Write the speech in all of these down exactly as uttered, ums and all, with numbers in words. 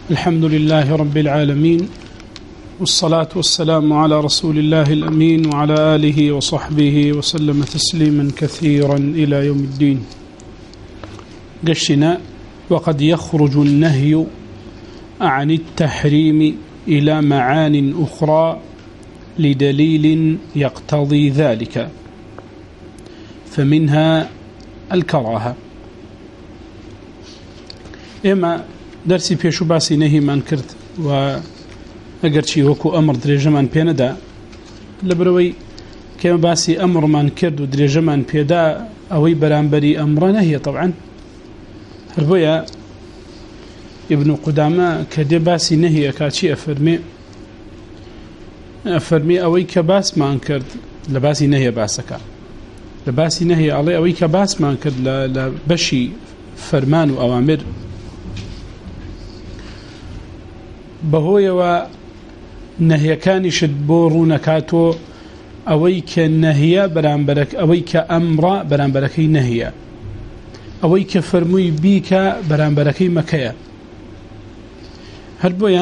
الحمد لله رب العالمين، والصلاة والسلام على رسول الله الأمين وعلى آله وصحبه وسلم تسليما كثيرا إلى يوم الدين. قشنا: وقد يخرج النهي عن التحريم إلى معان أخرى لدليل يقتضي ذلك، فمنها الكراهة. إما درسي بيشو باسي نهي من كرت و اگر چی وەکو ئەمر درێژەمان پێ نەدا، لەبەرەوەی کێمە باسی ئەمرمان کرد و درێژەمان پێدا ئەوەی بەرامبەری ئەمڕە نەهیە. طبعا هەر بۆیە ابن قودامە کە دێ باسی نەهیە کاچی ئەفەرمێ ئەفەرمێ ئەوەی کە باسمان کرد لە باسی نەهیە باسەکە، لە باسی نەهیە ئەڵێ ئەوەی کە باسمان کرد لە بەشی فەرمان و ئەوامر بەهۆیەوە نەهیەکانیشت بۆ ڕوونەکاتۆ ئەوەی کە نەهیە بەرامبەرەک ئەوەی کە ئەمڕە بەرامبەرەکەی نەهیە، ئەوەی کە فەرمووی بیکە بەرامبەرەکەی مەکەیە. هەر بۆیە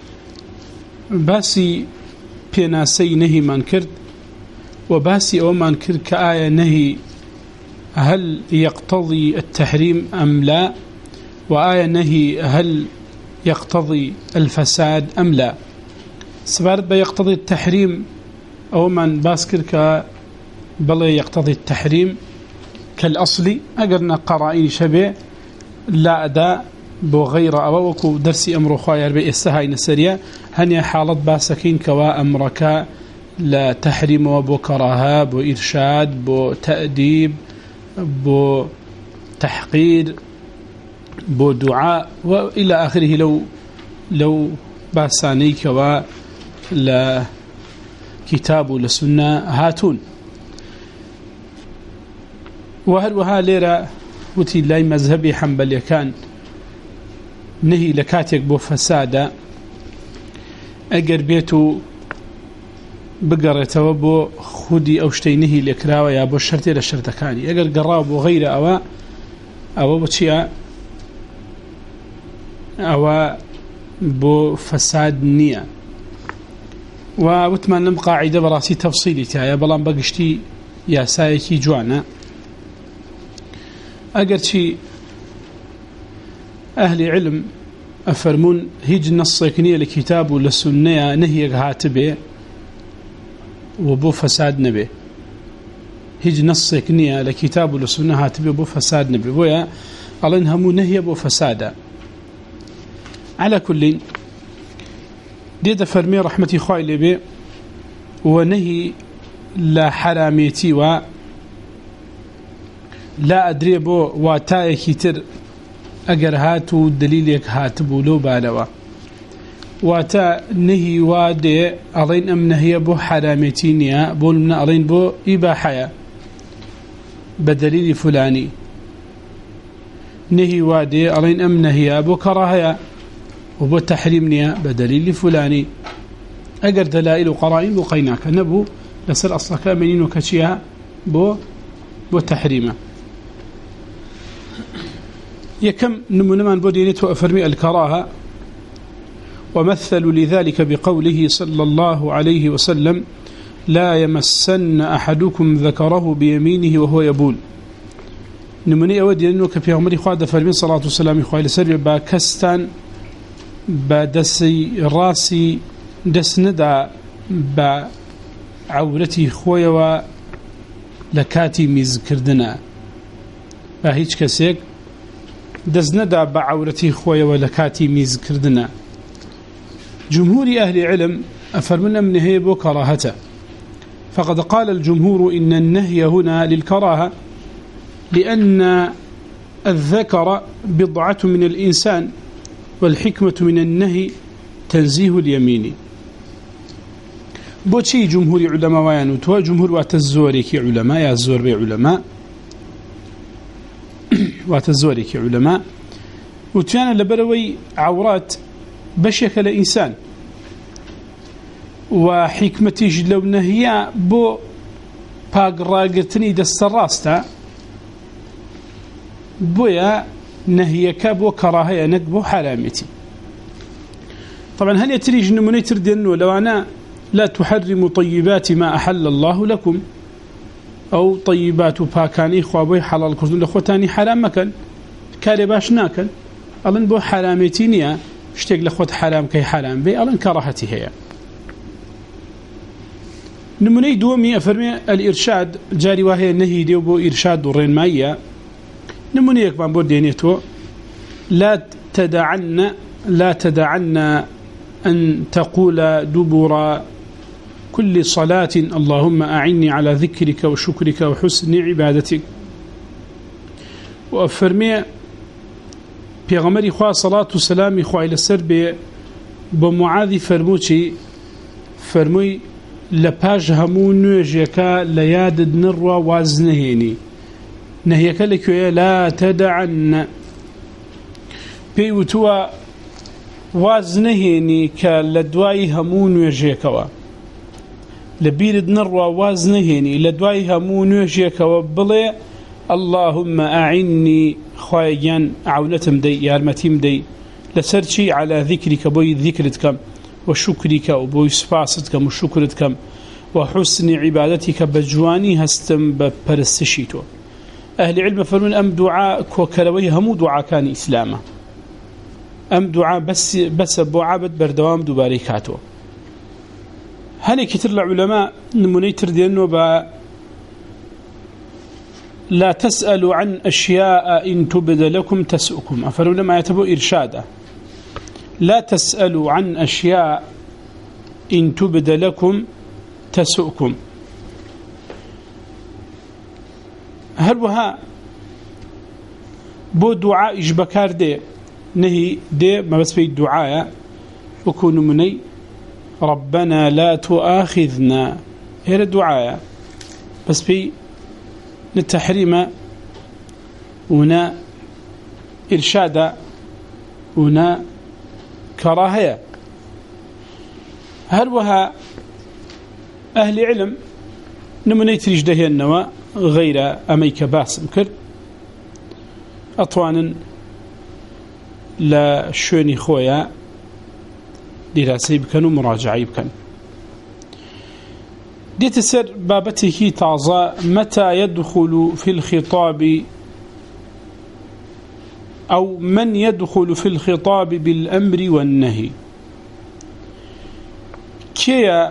باسی پێناسەی نەهیمان کرد و باسی ئەوەمان کرد کە ئایا نەهی هل يقتضي التحريم أم لا، وآية نهي هل يقتضي الفساد أم لا. سبارت بيقتضي التحريم أو من باسكر بل يقتضي التحريم كالأصلي أقرنا قرائن شبه لا أداء بو غير أووكو درسي أمر خاير بإستهاي نسرية هني حالة باسكين كوا أمرك لا تحريم وبو كراهة بو إرشاد بو تأديب بو تحقير بو دعاء وإلى آخره. لو لو باساني كوا لا كتاب لسنة هاتون. وهل وها ليرة وتي لاي مذهبي حنبلي كان نهي لكاتيك بو فسادة أجر بيتو بقرته بو خودي أو شتي نهي لكراوة يا بو الشرطي للشرطكاني أجر قراه بو غير أوا أو بتشيا أو بو فساد نية. ووتمان لم قاعدة براسي تفصيلي تايا بلان بقشتي يا سايكي جوانا أقرتي أهل علم أفرمون هيج نصيكنية لكتاب وللسنة نهي هاتبه وبو فساد نبي، هيج نصيكنية لكتاب وللسنة هاتبه وبو فساد نبي ويا ألين همو نهي بو فسادا. على كل ديدا فرمي رحمتي خايلة بي ونهي لا حراميتي و لا أدري بو واتاي كتر أجر هاتو دليلك هاتبو لو بالوا واتا نهي وادي ألين أم نهي بو حراميتينيا بول من ألين بو إباحيا بدليل فلاني، نهي وادي ألين أم نهي بو كراهيا وبو تحريم نيا بدليل فلاني. أجر دلائل وقرائن بقيناك نبو لسر أصلك منين وكشيها بو بو تحريمه. يكم نمنمان بودينته أفرمي الكراهة، ومثل لذلك بقوله صلى الله عليه وسلم: لا يمسن أحدكم ذكره بيمينه وهو يبول. نمني أودي أنه كفي عمري خواد فرمي صلاة والسلام إخوة لسر باكستان بدسي راسي دسندا بعورتي خويا لكاتي ميزكردنا بهيج كسيك دسندا بعورتي خويا ولكاتي ميزكردنا. جمهور أهل علم أفرمنا من هيبو كراهته، فقد قال الجمهور إن النهي هنا للكراهة لأن الذكر بضعة من الإنسان والحكمة من النهي تنزيه اليمين. بوشي جمهور علماء ويانوتوا جمهور واتزوريك علماء يا الزور بي علماء واتزوريك علماء وتيانا لبروي عورات بشك لإنسان وحكمتي لو نهي بو باقراقتني دست الراستا بويا نهيك بو كراهية نك بو حرامتي. طبعا هل يتريج نموني تردين ولو أنا لا تحرموا طيبات ما أحل الله لكم أو طيبات باكاني خوابي حلال كردون لخوتاني حرام مكان كاري باش ناكن ألن بو حرامتينيا اشتاق لخوت حرام كي حرام بي ألن كراهتي هي نموني دومي أفرمي الإرشاد جاري وهي النهي ديو بو إرشاد ورين مايا نموني يكبان بو دينيتو لا تدعن لا تدعن أن تقول دبر كل صلاة اللهم أعني على ذكرك وشكرك وحسن عبادتك وأفرمي بيغمري خواه صلاة وسلام خواه إلى السر بمعاذ فرموشي فرموي لباج همو نوجيكا ليادد نروى وازنهيني نهيك لك لا تدعن بيوتوا وازنهيني كالدواي همو نوجيكوا لبيرد نروى وازنهيني لدواي همو نوجيكوا بلي اللهم أعني خوايان عونتم دي يارمتيم دي لسرشي على ذكرك بوي ذكرتكم وشكرك وبوي سفاستكم وشكرتكم وحسن عبادتك بجواني هستم ببرستشيتو أهل علم فرمون أم دعاء كوكروي همو دعاء كان إسلامه أم دعاء بس بس أبو عبد بردوام دوباريكاتو هني كتير العلماء نمونيتر دينو با لا تسألوا عن أشياء إن تبد لكم تسؤكم أفروا لما يتبوا إرشادا لا تسألوا عن أشياء إن تبد لكم تسؤكم هل وها بو دعاء إجبكار دي نهي دي ما بس في الدعاء وكون مني ربنا لا تؤاخذنا هي الدعاء بس في التحريم هنا إرشاد هنا كراهية هل وها أهل علم نمني تريجده النوى غير أميك باس مكر أطوانا لا شوني خويا دراسي بكن ومراجعي بكن دي تسر بابته تعظى متى يدخل في الخطاب أو من يدخل في الخطاب بالأمر والنهي كي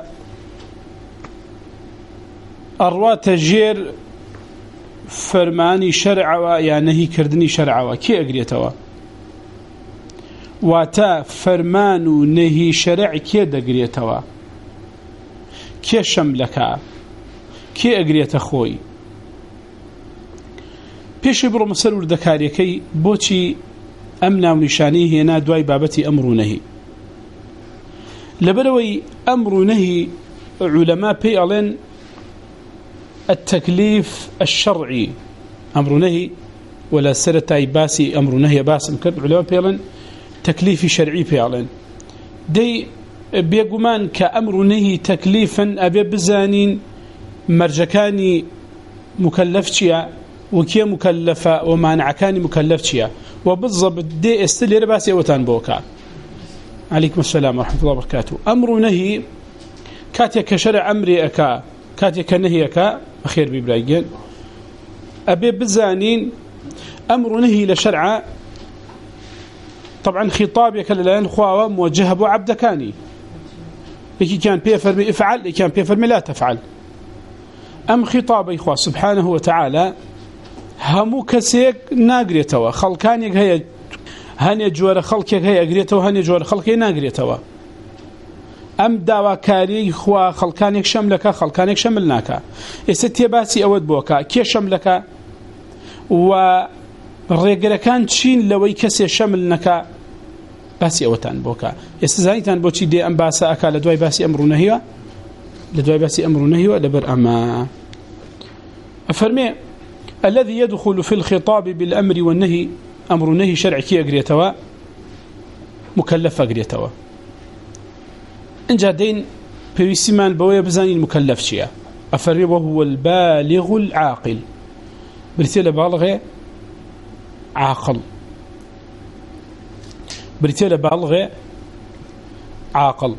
أروات جير فرماني شرع يا نهي كردني شرع كي أقريتوا واتا فرمانو نهي شرع كي دقريتوا كي شملكا كي أقريت خوي پیش برو مسلول دكاريكي بوچي أمنا ونشانيه هنا دواي بابتي أمر نهي لبروي أمر نهي علماء بيالين التكليف الشرعي أمر نهي ولا سرتاي باسي أمر نهي باس مكرد علماء بيالين تكليفي شرعي بيالين دي بيقومان كأمر نهي تكليفا أبي بزانين مرجكاني مكلفتشيا وكي مكلفة ومانعكاني مكلفتشيا وبالضبط دي استلي رباسي أوتان بوكا عليكم السلام ورحمة الله وبركاته أمر نهي كاتيا كشرع أمري أكا كاتيا كنهي أكا أخير بإبراهيم أبي بزانين أمر نهي لشرع طبعا خطاب يكللان خواوة موجهة بو عبدكاني لكي كان بيفرمي افعل لكي كان بيفرمي لا تفعل أم خطاب إخوة سبحانه وتعالى همو كسيك ناقريتوا خلقانيك هيا هاني جوار خلقك هيا قريتوا هاني جوار خلقك ناقريتوا أم داوا كاري إخوة خلقانيك شملك خلقانيك شملناك يستي باسي أود بوكا كي شملك ورقركان تشين لوي كسي شملنك باسي أوتان بوكا يستزايتان بوشي دي أم باسا أكا لدواي باسي أمر نهيو لدواي باسي أمر نهيو لبر أما أفرمي الذي يدخل في الخطاب بالأمر والنهي أمر نهي شرعي كي أقريتوا مكلف أقريتوا إن جادين بيسمان بويا بزاني المكلف شيئا أفرمي وهو البالغ العاقل بريتيل بالغ عاقل بريتيل بالغ عاقل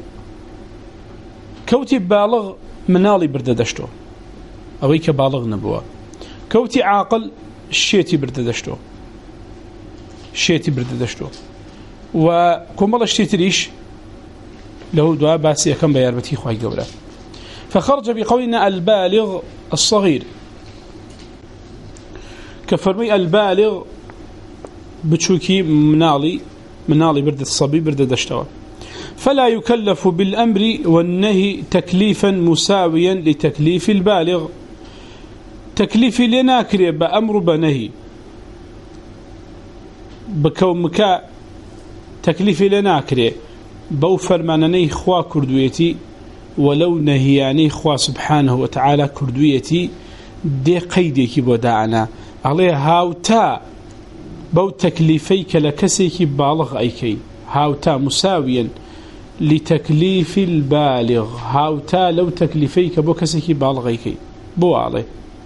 كوتي بالغ منالي برد دشتو أويك بالغ نبوة كوتي عاقل شيتي برد دشتو شيتي برد دشتو وكم الله اشتيت ريش له دعاء باسي كم بياربتي خواهي قولا فخرج بقولنا البالغ الصغير كفرمي البالغ بتشوكي منالي منالي برد الصبي برد دشتوا فلا يكلف بالأمر والنهي تكليفا مساويا لتكليف البالغ تكليف لناكري بأمر بنهي بكومك تكليف لناكري بوفر معناني خوا كردويتي ولو نهياني خوا سبحانه وتعالى كردويتي دي قيديك بوداعنا عليه هاوتا بو تكليفيك لكسيك بالغ أيكي هاوتا مساويا لتكليف البالغ هاوتا لو تكليفيك بو كسيك بالغ أيكي بو عليه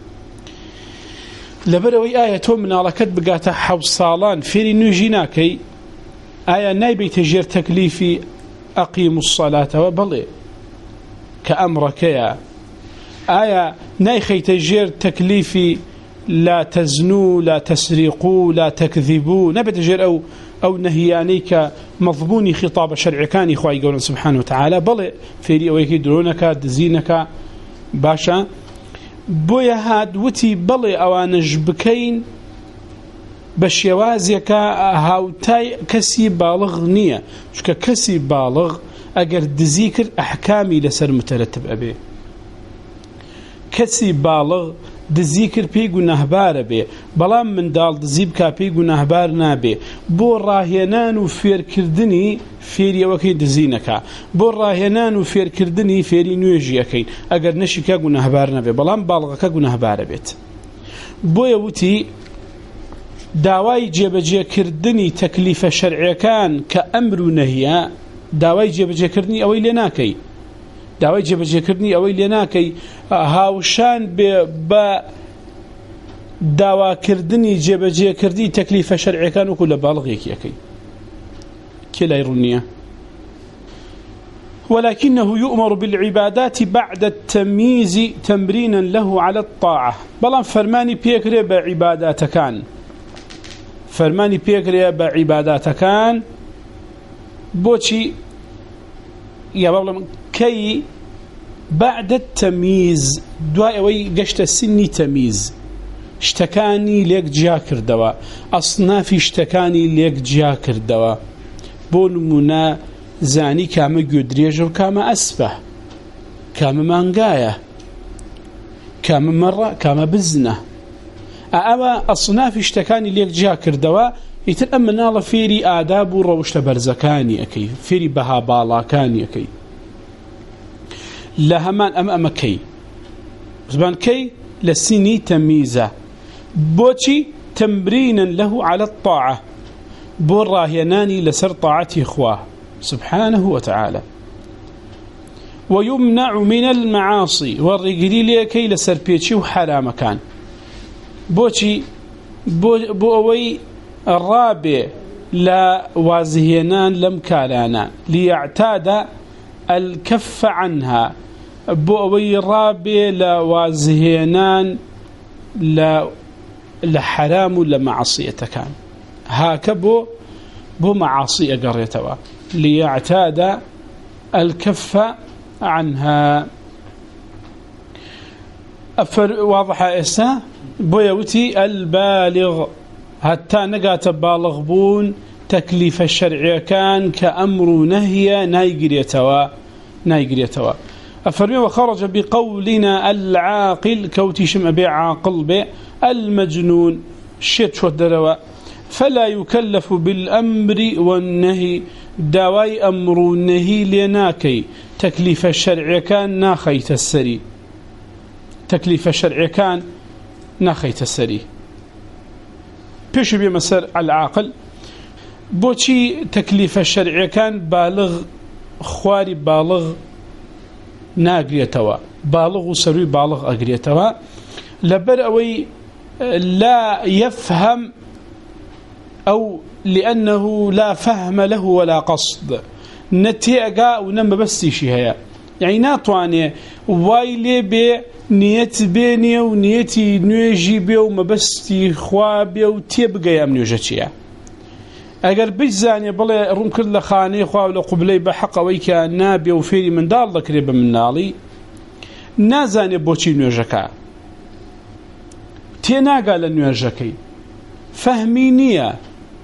لبروي آية من على كتب قاتا حوصالان فيري نجيناكي آية نايبي تجير تكليفي أقيموا الصلاة وبلي كأمرك يا آية نايخي تجير تكليفي لا تزنوا لا تسرقوا لا تكذبوا نبي تجير أو أو نهيانيك مضموني خطاب شرعي كان إخوائي قولا سبحانه وتعالى بلي فيري أويكي درونك دزينك باشا بويا هاد وتي بلي أوانج بكين بشيوازيك هاوتاي كسي بالغ نية شكا كسي بالغ أجر دزيكر أحكامي لسر مترتب أبي كسي بالغ دزيكر بيقو نهبار بي بلام من دال دزيبكا بيقو نهبار نابي بو راهينان وفير كردني فيري وكي دزينكا بو راهينان وفير كردني فيري نويجي أكين أجر نشيكا قو نهبار نابي بلام بالغكا قو نهبار بيت بو يوتي داوای جێبەجێکردنی تەکلیفە شەرعیەکان کە ئەمر و نەهیە داوای جێبەجێکردنی ئەوەی لێ ناکەی داوای جێبەجێکردنی ئەوەی لێ ناکەی هاوشان بە داواکردنی جێبەجێکردی تەکلیفە شەرعیەکان وەکو لە باڵغێکیەکەی کێ لای ڕوونیە ولكنه يؤمر بالعبادات بعد التمييز تمرينا له على الطاعة بلان فرماني بيكري بعبادات كان فرماني بيكري بعبادات كان بوشي يا بابا كي بعد التمييز دواء وي قشت السني تمييز اشتكاني ليك جاكر دواء أصنافي اشتكاني ليك جاكر دواء بون منا زاني كاما قدريج وكاما أسفه كاما مانقاية كاما مرة كاما بزنة أما أصناف اشتكاني ليك جاكر دواء يترأمن الله فيري آداب وروشت برزكاني أكي فيري بها بالاكاني أكي لهمان أم أم كي زبان كي لسيني تميزة بوشي تمرينا له على الطاعة براهيناني لسر طاعتي إخواه سبحانه وتعالى ويمنع من المعاصي والرجل لكي لسر بيتشي وحرام كان بوشي بو بووي الرابع لا وازهينان لم كالانا ليعتاد الكف عنها بووي الرابع لا وازهينان لا لحرام لمعصية كان هكذا بو معاصي قريتها ليعتاد الكف عنها أفر واضح إسا بويوتي البالغ حتى نقات بالغ بون تكليف الشرع كان كأمر نهي نايقريتوا نايقريتوا أفرمي وخرج بقولنا العاقل كوتي شم أبي عاقل بي المجنون شت شو الدروا فلا يكلف بالأمر والنهي داوي أمر النهي لناكي تكليف الشرع كان ناخيت السري تكليف الشرع كان ناخيت السري بيش بمسار العاقل بوشي تكليف الشرع كان بالغ خواري بالغ ناقريتوا بالغ وسروي بالغ أقريتوا لبرأوي لا يفهم أو لأنه لا فهم له ولا قصد نتيجة ونما بس شيء هي يعني ناتواني وايلي ب نيت بيني ونيتي نيجي بي وما بس خوابي وتيبقى يم نيجتيا اگر بجزاني بلا روم كل خاني خوا ولا قبلي بحق ويكا نابي وفيري من دار قريب من نالي نازاني بوشي نيجكا تينا قال نيجكي فهمينيا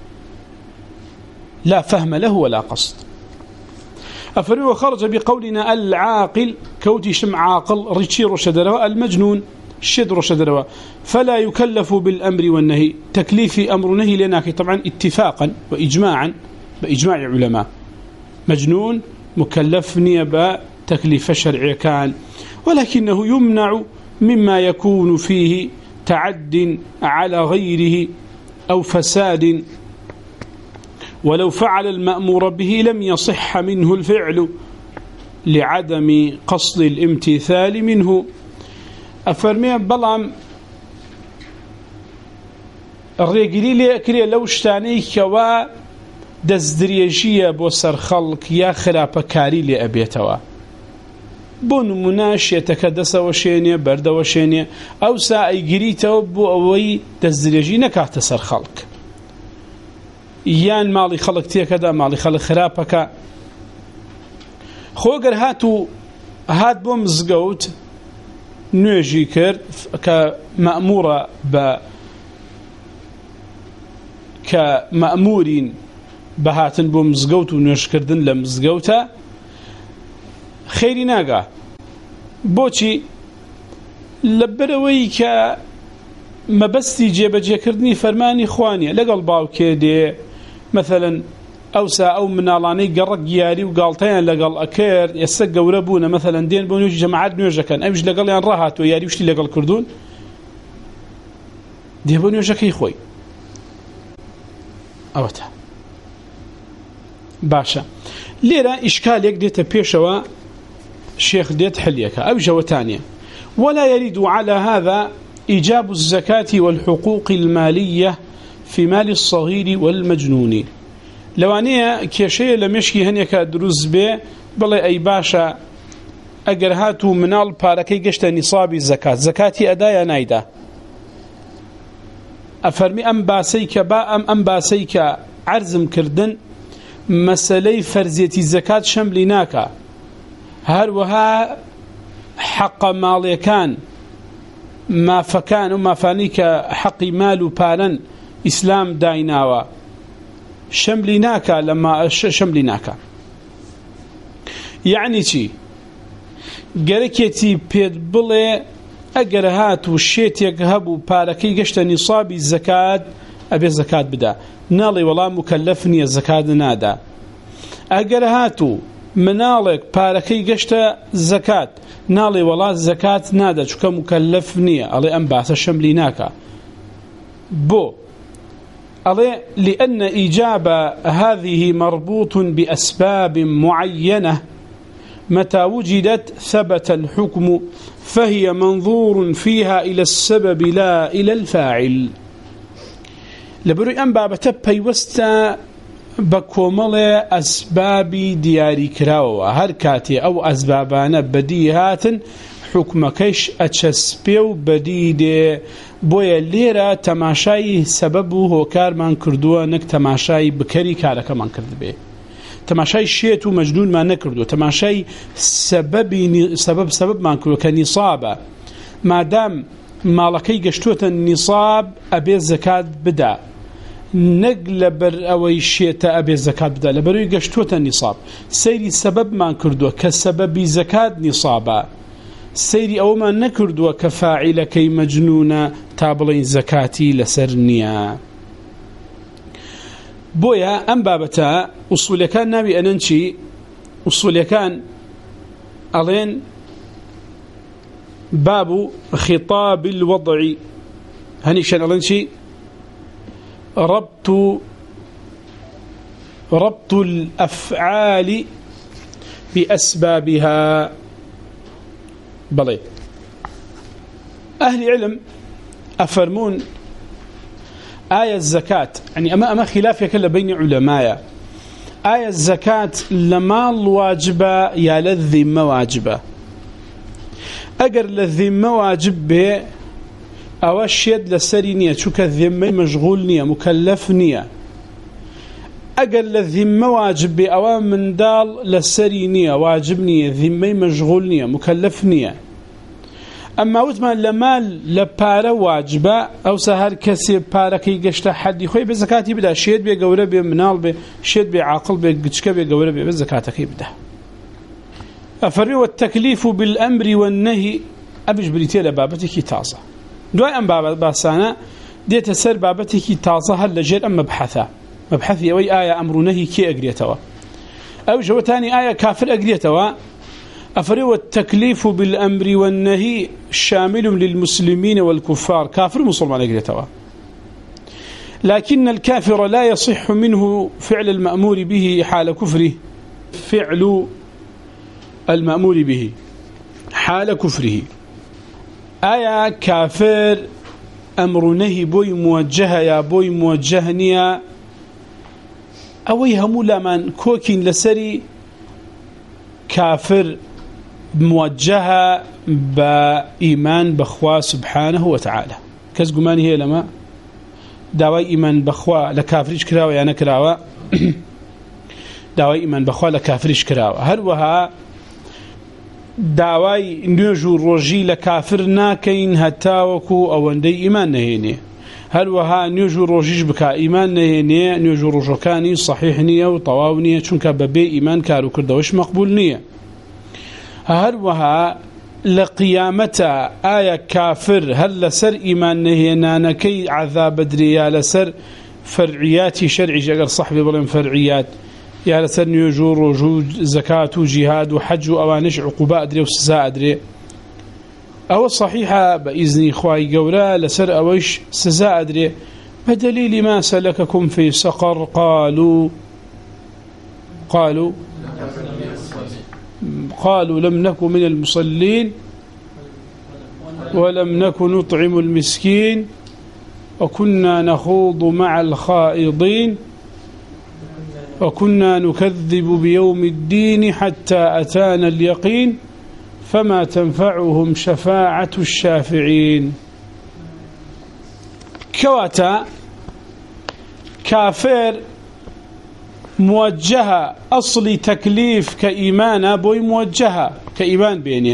لا فهم له ولا قصد أفري وخرج بقولنا العاقل كوتي شم عاقل ريتشي رشدروا المجنون شد رشدروا فلا يكلف بالأمر والنهي تكليف أمر نهي لناك طبعا اتفاقا وإجماعا بإجماع علماء مجنون مكلف نيبا تكليف الشرع كان ولكنه يمنع مما يكون فيه تعد على غيره أو فساد ولو فعل المأمور به لم يصح منه الفعل لعدم قصد الامتثال منه أفرمي بلام الرجلي لأكري لو اشتاني كوا دزدريجية بوسر خلق يا خراب كاري لأبيتوا بون مناشية تكدس وشينية برد وشينية أو ساعي قريته بو أوي دزدريجي نكات سر خلق يان مالي خلق تيكدا مالي خلق خرابك خوغر هاتو هات بوم زقوت نوجي كرد كمأمورة ب كمأمورين بهاتن بوم زقوت ونوج كردن لم زقوتا خيري ناقا بوشي لبروي ك ما بستي جيب جي كردني فرماني خواني لقل باو كيدي مثلا أوسا أو منالاني قرق ياري وقالتين لقل أكير يسقى وربونا مثلا دين بونيوش جماعات نيوجا كان أمش لقل يان راهات وياري وشتي لقل كردون دي بونيوجا كي خوي أوتا باشا ليرا إشكال يقديت بيشوا شيخ ديت حليك أو جوتانية ولا يريد على هذا إيجاب الزكاة والحقوق المالية في مال الصغير والمجنون لو أني كشيء لم يشكي هنيك دروز به بلا أي باشا أجرهاتو منال باركي قشت نصاب الزكاة زكاتي أدايا نايدة أفرمي أم باسيك با أم أم باسيك عرزم كردن مسألة فرزية الزكاة شملناك هروها حق مالي كان ما فكان وما فانيك حق مال بالا إسلام دايناوا شملناك لما شملناك يعني شي قركيتي بيد بلي أقرهات والشيت يقهبوا بالكي قشت نصاب الزكاة أبي الزكاة بدا نالي والله مكلفني الزكاة نادا أقرهاتو منالك بالكي قشت زكاة نالي والله الزكاة نادا شو كمكلفني علي أنبعث شملناك بو علي لأن إجابة هذه مربوط بأسباب معينة متى وجدت ثبت الحكم فهي منظور فيها إلى السبب لا إلى الفاعل لبروي أنبع بتبهي وستا بكومل أسباب دياري كراوة هركاتي أو أسبابان بديهات حكم كيش أتشسبيو بديد بويا ليرة تماشاي سببه هو كار من كردوه نك تماشاي بكري كارك من كرد به تماشاي شيتو مجنون ما نكردو تماشاي سبب سبب سبب ما نكردو كنصابة ما دام مالكي قشتوة النصاب أبي الزكاة بدا نقل بر أوي شيتا أبي الزكاة بدا لبروي قشتوة النصاب سيري سبب ما نكردو كسبب زكاة نصابة سيري أو ما نكردو كفاعل كي مجنون تابلين زكاتي لسرنيا بويا أم بابتا أصول كان نبي أننشي أصول كان ألين باب خطاب الوضع هنيشان ألينشي ربط ربط الأفعال بأسبابها بلي أهل علم أفرمون آية الزكاة يعني أما أما خلاف يكلا بين علماء آية الزكاة لمال واجبة يا للذمة واجبة. أجر للذمة واجب به أو الشيد لسري نية شو كالذمة مشغول نية مكلف نية. أجر للذمة واجب به أو من دال لسري نية واجب نية ذمة مشغول نية مكلف نية. أما وثمان لمال لبارة واجبة أو سهر كسي بارة كي قشت حد يخوي بزكاتي بدا شيد بي قورة بي منال بي شيد بي عاقل بي قشك بي قورة بي بزكاتي كي بدا. أفري والتكليف بالأمر والنهي أبيش بريتي لبابتك تازة دواء أم باسانا ديت سر بابتك تازة هل لجير أم مبحثة مبحثي أوي آية أمر نهي كي أقريتوا أو جو تاني آية كافر أقريتوا. أفري والتكليف بالأمر والنهي شامل للمسلمين والكفار كافر مسلمان أقريتوا. لكن الكافر لا يصح منه فعل المأمور به حال كفره فعل المأمور به حال كفره. آية كافر أمر نهي بوي موجهة يا بوي موجهنيا أوي همو لمن كوكين لسري كافر موجهة بإيمان بخوا سبحانه وتعالى كز قماني هي لما داوي إيمان بخوا لكافرش كراوة يعني كراوة داوي إيمان بخوا لكافرش كراوة هل وها داوای نوێژ و ڕۆژی لە کافر ناکەین هەتاوەکو ئەوەندەی ئیمان نەهێنێ هەروەها نوێژ و ڕۆژیش بکە ئیمان نەهێنێ نوێژ و ڕۆژەکانی صحیح نییە و تەواو نییە چونکە بەبێ ئیمان کار و کردەوەش مەقبول نییە. هەروەها لە قیامەتە ئایا کافر هەر لەسەر ئیمان نەهێنانەکەی عەذاب بدرێ لەسەر فەرعیاتی شەرعی ئەگەر صح بێ بڵێن فەرعیات يا لسر نيوجو رجو زكاة وجهاد وحج وأوانش عقوبة أدري وسزاء أدري أو الصحيحة بإذن إخوائي قولا لسر أويش سزاء أدري بدليل ما سلككم في سقر قالوا قالوا قالوا لم نكن من المصلين ولم نكن نطعم المسكين وكنا نخوض مع الخائضين وكنا نكذب بيوم الدين حتى أتانا اليقين فما تنفعهم شفاعة الشافعين. كواتا كافر موجهة أصلي تكليف كإيمان بوي موجهة كإيمان بيني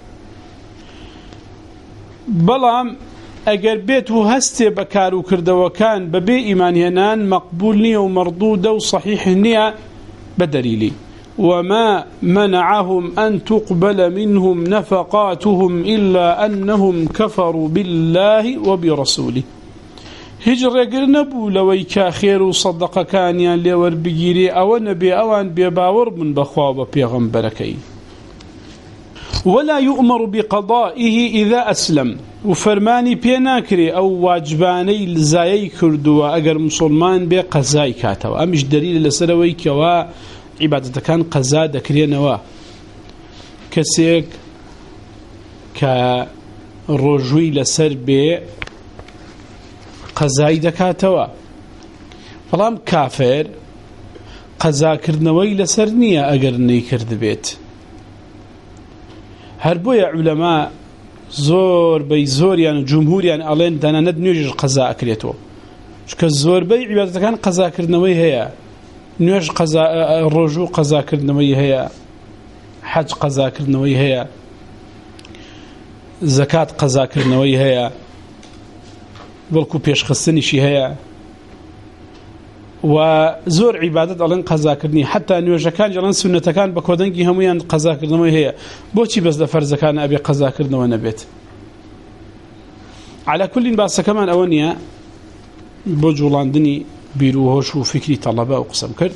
بلام اگر بيتو هستي بكارو كردو كان ببي إيمان هنان مقبول نية ومردودة وصحيح نية بدليلي وما منعهم أن تقبل منهم نفقاتهم إلا أنهم كفروا بالله وبرسوله. هجر يقر نبو لويكا خير وصدق كان يان ليور بجيري أو نبي أوان بيباور من بخواب بيغمبركي. ولا يؤمر بقضائه إذا أسلم وفرماني بيناكري أو واجباني لزايي كردوا أجر مسلمان بقزاي كاتوا أمش دليل لسروي كوا عبادة كان قزا دكرينوا كسيك كرجوي لسر بي قزاي دكاتوا فلام كافر قزا كرنوي لسر نية أجر ني كرد بيت هربويا علماء زور بي زور يعني جمهور يعني ألين دانا ند نيوج قزا أكريتو شكا زور بي عبادة كان قزا كرنوي هيا نيوج قزا الرجوع قزا كرنوي هيا حج قزا كرنوي هيا زكاة قزا كرنوي هيا بلكو بيش خصني شي هيا وزور عبادة ألين قزا كرني حتى نيوج كان جلان سنة كان بكودنجي هميان قزا كرنوي هيا بوشي بس لفرز كان أبي قزا كرنوي نبيت على كل باس كمان أونيا بوجولاندني بيروهوش وفكري طلبة وقسم كرد.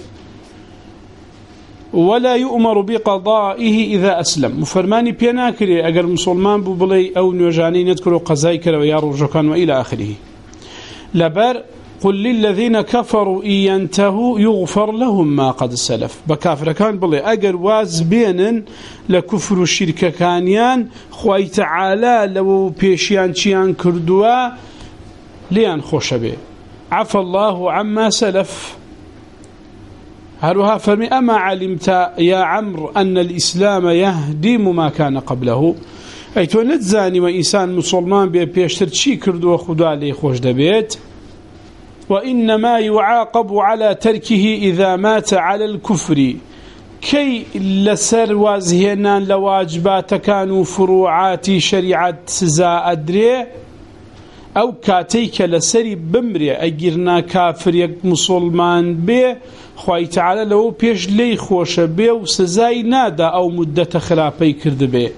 ولا يؤمر بقضائه إذا أسلم مفرماني بيناكري أجر مسلمان ببلي أو نيوجاني نذكر قزايكر ويارو رجوكان وإلى آخره. لبر قل للذين كفروا إن ينتهوا يغفر لهم ما قد سلف بكافر كان بلي أجر واز بينن لكفر الشركة كانيان خوي تعالى لو بيشيان شيان كردوا ليان خوش به عفى الله عما سلف هروها فرمي أما علمت يا عمرو أن الإسلام يهدم ما كان قبله أي تو نتزاني وإنسان مسلمان بيشتر شي كردو وخدا عليه خوش دبيت وإنما يعاقب على تركه إذا مات على الكفر كي لسر وازهنان لواجبات كانوا فروعات شريعة سزاء أدري أو كاتيك لسري بمري أجرنا كافر يك مسلمان بي خواهي تعالى لو بيش لي خوش بي وسزاي نادا أو مدة خلافي كرد بي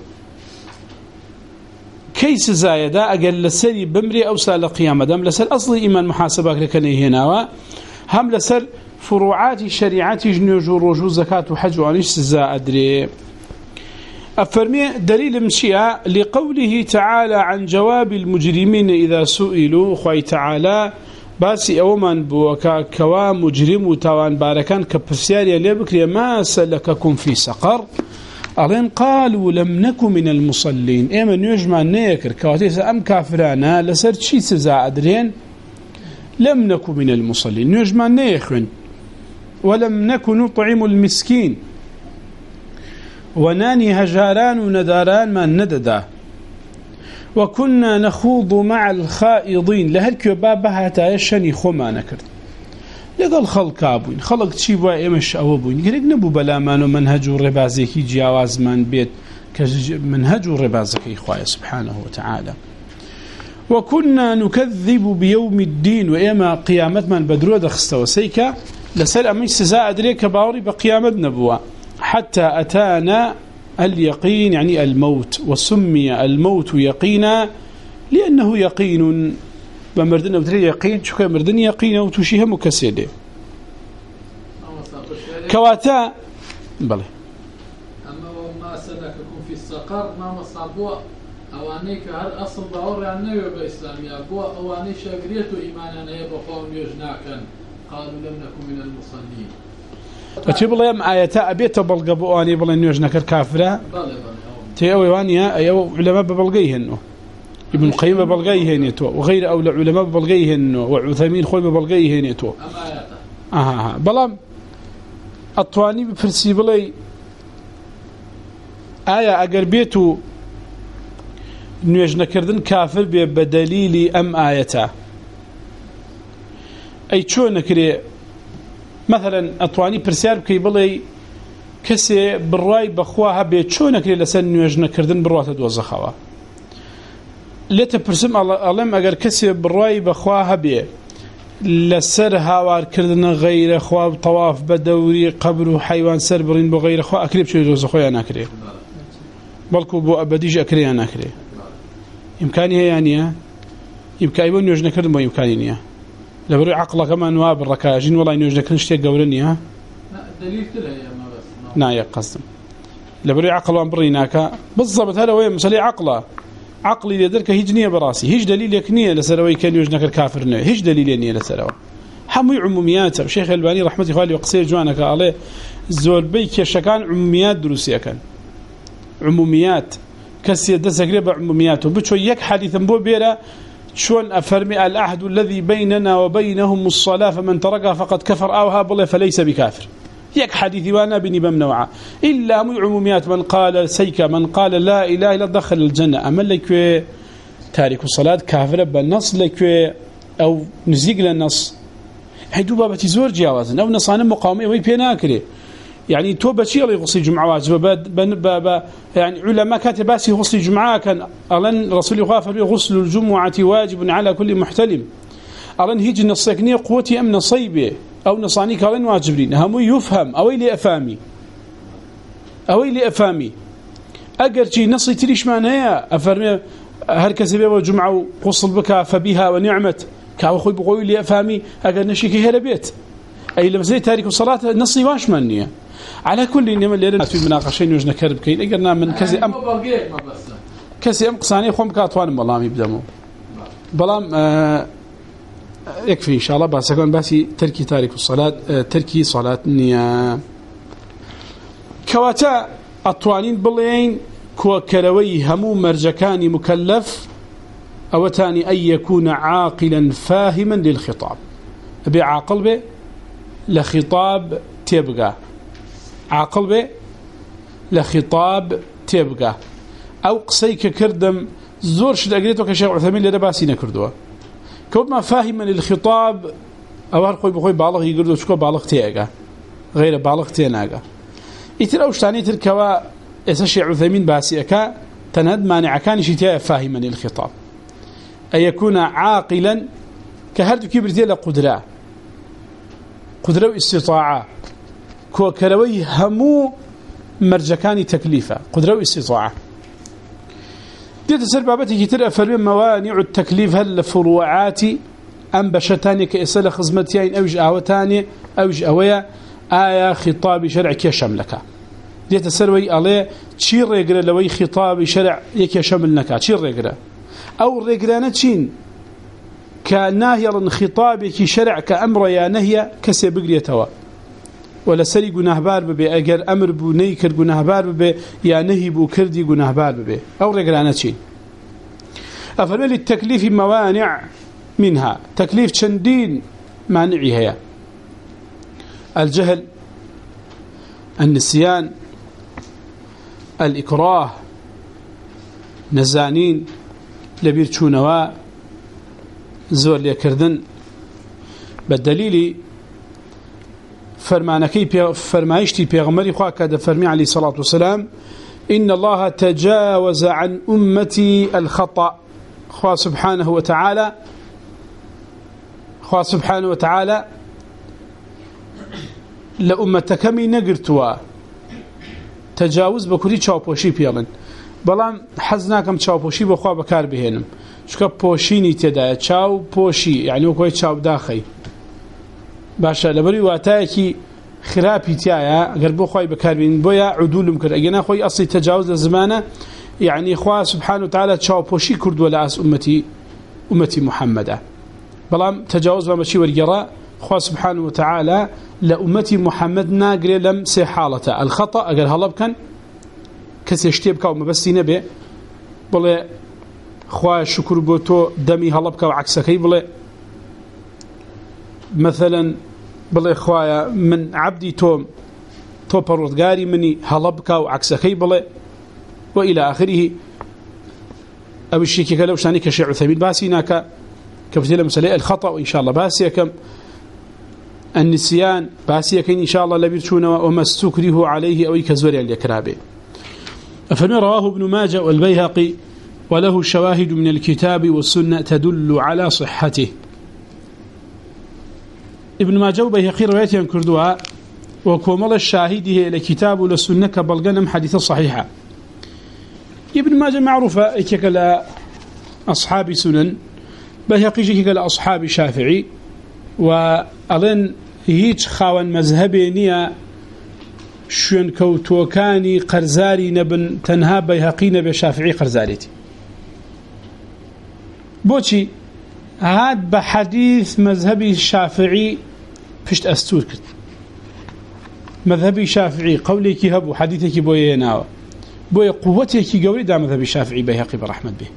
كي سزاي دا أقل لسري بمري أو سال قيامة دام لسر أصل إيمان محاسبك لكني هنا هم لسر فروعات شريعة جنوج رجو زكاة وحج وعنيش سزاء أدري أفرمي دليل مشيئة لقوله تعالى عن جواب المجرمين إذا سئلوا خواهي تعالى باسي أومن بوكا كوا مجرم وتوان باركان كبسياريا ليبكري ما سلككم في سقر ألين قالوا لم نكن من المصلين إيما نيجمع نيكر كواتيس أم كافرانا لسر شي سزاء أدرين لم نكن من المصلين نيجمع نيخن ولم نكن نطعم المسكين وناني هجاران ونداران ما نددا وكنا نخوض مع الخائضين لهلك بابها تايشني خما نكرت لقال خلق ابوين خلق شي بوا امش او بوين قال نبو بلا ما منهج الربازيكي جواز من بيت منهج الربازيكي خويا سبحانه وتعالى وكنا نكذب بيوم الدين واما قيامت من بدرو دخستو سيكا لسال امي سزاء ادريك باوري بقيامت نبوه حتى أتانا اليقين يعني الموت وسمي الموت يقينا لأنه يقين بمردنا وتري يقين شو كان مردنا يقين وتشيه مكسده كواتا بله أما وما سلككم في السقر ما مصابوا أوانيك هل أصل باور يعني يبقى إسلامي أبوا أواني شاقريته إيمانا يبقون يجناكا قالوا لم نكن من المصلين فتي بلا ام ايتا ابيت بلغبو اني بلا نيوج نكر كافره تي او وانيا ايو علماء ببلغيهن ابن القيم ببلغيهن تو وغير او علماء ببلغيهن وعثيمين خوي ببلغيهن تو اها بلا اطواني بفرسي بلاي ايا اگر بيتو نيوج نكردن كافر بدليل ام ايتا اي شو نكري مثلا أطواني برسيار بكي بلي كسي بالرأي بخواها بيت شونك لي لسن نيوجنا كردن بالرأي دوزخوا ليتا برسم ألم أقر كسي بالرأي بخواها بي لسر هاوار كردن غير خوا طواف بدوري قبر حيوان سربرين بغير خوا أكريب شو دوزخوا أنا أكري بلكو بو أبديج أكري أنا أكري إمكاني هي يعني يمكن أيضا نيوجنا كردن بو إمكاني لبري عقله كمان واب الركاجين والله ينوجد كل شيء قولني ها دليل تلا يا ما بس نايا قسم لبري عقله امبريناك بالضبط هذا وين مسلي عقله عقلي يدرك هجنيه براسي هج دليل يكنيه لسروي كان يوجدك الكافر نه هج دليل ينيه لسروي حمي عموميات الشيخ الباني رحمه الله عليه وقصي جوانك عليه زول بيك شكان عموميات دروسيه كان عموميات كسي دسقرب عموميات وبتشو يك حديث بو بيرا شون أفرمي العهد الذي بيننا وبينهم الصلاة فمن تركها فقد كفر أو هابله فليس بكافر يك حديثي وانا بني بمنوعة إلا مي عموميات من قال سيكا من قال لا إله إلا دخل الجنة أما لك تارك الصلاة كافر بالنص لك أو نزيق للنص هيدو بابتي زور جاوزن أو نصانا مقاومة وي بيناكري يعني توبة شيء اللي يغصي جمعة واجبة باب يعني علماء كاتباسي غسل جمعة كان ألن رسول الله فرمي غسل الجمعة واجب على كل محتلم ألن هيجي نصيكني قوتي أم نصيبه أو نصانيك ألن واجبين هم يفهم أو اللي أفامي أو اللي أفامي أقرتي نصي تريش معناها أفرمي هركز بيبا جمعة غسل بك فبها ونعمت كاو خوي بقوي اللي أفامي أقر نشيكي هلا بيت أي لما زي تاريخ الصلاة نصي واش منية على كل إنما اللي في المناقشين يوجنا كرب كين أجرنا من كذي أم كذي أم قصاني خوم كاتوان بلام يبدمو بلام آه يكفي إن شاء الله بس أكون باسي تركي تاريخ الصلاة آه تركي صلاة نية كواتا أطوانين بلين كوكروي همو مرجكاني مكلف أو تاني أن يكون عاقلا فاهما للخطاب أبي عاقل به لخطاب تبقى عاقل به لخطاب تبقى أو قسيك كردم زورش لأقريته كشيخ عثمين لرباسين كردوه كوما فاهما للخطاب أو هرقوي بخوي بالغ يقردو شكو بالغ تيقى غير بالغ تيناقى يتر أوش تاني تركوا إسا عثمين باسيكا تنهد مانع كان شتاء فاهما للخطاب أن يكون عاقلا كهردو كبرتي لقدرة قدرة واستطاعة كروي همو مرجكاني تكليفة قدرة واستطاعة دي تسر بابتي كتير أفرمي موانع التكليف هل فروعات أم بشتاني كإسالة خزمتين أوج آوتاني أوج أويا آية خطاب شرع كيشملك دي تسروي عليه تشير رجل لوي خطاب شرع يكيشملنك تشير رجل أو رجلانة تشين كناهيا خطابك شرع كأمر يا نهي كسبقريتوا ولا سري جناه بار ببي أجر أمر بو نيكر جناه بار ببي يا نهي بو كردي جناه بار ببي أو رجلانة تشين أفرمي التكليف موانع منها تكليف شندين مانعها الجهل النسيان الإكراه نزانين لبيرتشونوا زور ليكردن بالدليل فرمانكي فرمايشتي بيغمري خوا كاد فرمي عليه الصلاة والسلام إن الله تجاوز عن أمتي الخطأ خوا سبحانه وتعالى خوا سبحانه وتعالى لأمتكمي نقرتوا تجاوز بكري چاوپۆشی پێڵن بەڵام حەز ناکەم چاوپۆشی بەخوا بەکار بهێنم چکە پۆشینی تێدایە چاو پۆشی یعنی وەکۆی چاوداخەی باشە لەبەری واتایەکی خراپی تایە ئەگەر بۆ خوای بەکاربێنین بۆیە عدولم کرد ئەگەر ناخۆی ئەسڵی تەجاوز لە زمانە یعنی خوا سبحانه وتعالى چاوپۆشی کردووە لە ئاس ئومەتی ئومەتی محەممەدە بەڵام تەجاوز بەمەچی وەرگێڕا خوا سبحانه وتعالى لأمتي محمد ناقري لم سي حالته الخطأ أقل هلب كان كسي اشتيبك ومبسي نبي بلي خواه شكر بوتو دمي هلبك وعكسكي بلي مثلا بلي خواه من عبدي توم تو پروردگاري مني هلبك وعكسكي بلي وإلى آخره أو الشيء كلو شاني كشيء عثمين باسيناك كفتيلا مسألة الخطأ وإن شاء الله باسيكم النسيان باسيكين إن شاء الله لبيرتشونا وما استكره عليه أو كزوري اليكرابي فمن رواه ابن ماجه والبيهقي وله شواهد من الكتاب والسنة تدل على صحته ابن ماجه وبيهقي رواية كردوها وكومل الشاهده لكتاب والسنة كبلغنم حديثة صحيحة ابن ماجه معروفة كلا أصحاب سنن بيهقي كلا أصحاب شافعي وأظن هيج خاون مذهبي نيا شون كوتوكاني قرزاري نبن تنها بيهقين بشافعي قرزاريتي بوشي هاد بحديث مذهبي الشافعي فشت أستور كت مذهبي شافعي قولي كي هبو حديثك بويا يناوى بويا قوتك قولي دا مذهبي الشافعي بيهقي برحمة به